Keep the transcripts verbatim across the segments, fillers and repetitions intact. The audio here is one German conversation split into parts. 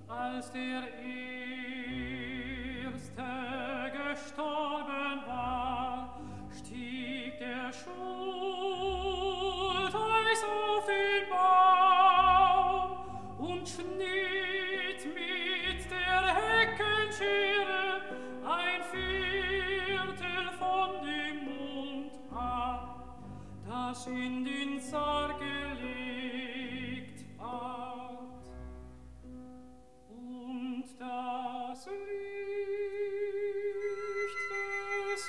als der Erste gestorben war, stieg der Schultheiß auf den Baum und schnitt mit der Heckenschere ein Viertel von dem Mund ab, das in den Sarg gelegt ward. Und das Licht des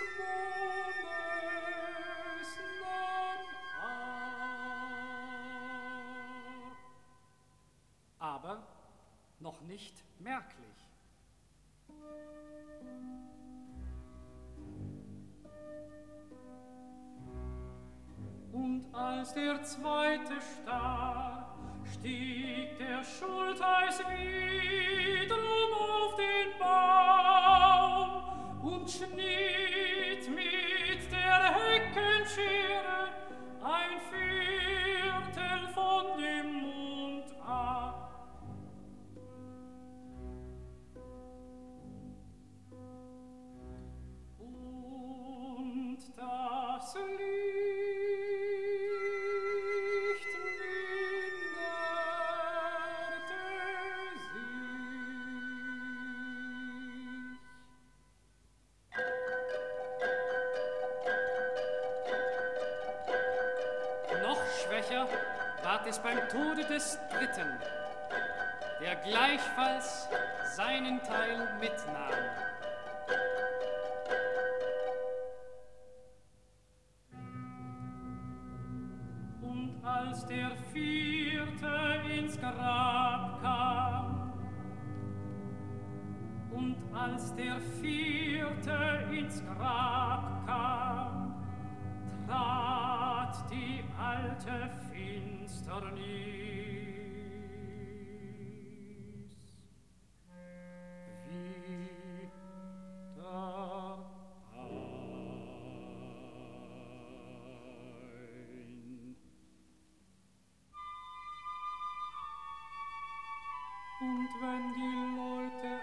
Mondes nahm ab. Aber noch nicht merklich. Und als der Zweite starb, stieg der Schultheiß wiederum auf den Baum und schnitt mit der Heckenschere ein Viertel von dem Mund ab. Und das Licht minderte sich. Noch schwächer ward es beim Tode des Dritten, der gleichfalls seinen Teil mitnahm. Und als der Vierte ins Grab kam, und als der Vierte ins Grab kam, trat die alte Finsternis. Wieder ein. Und wenn die Leute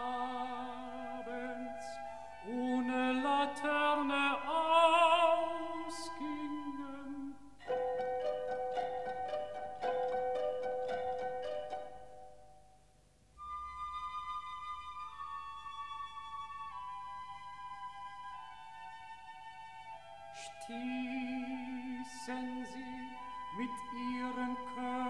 abends ohne Laterne ausgingen, stießen sie mit ihren Körpern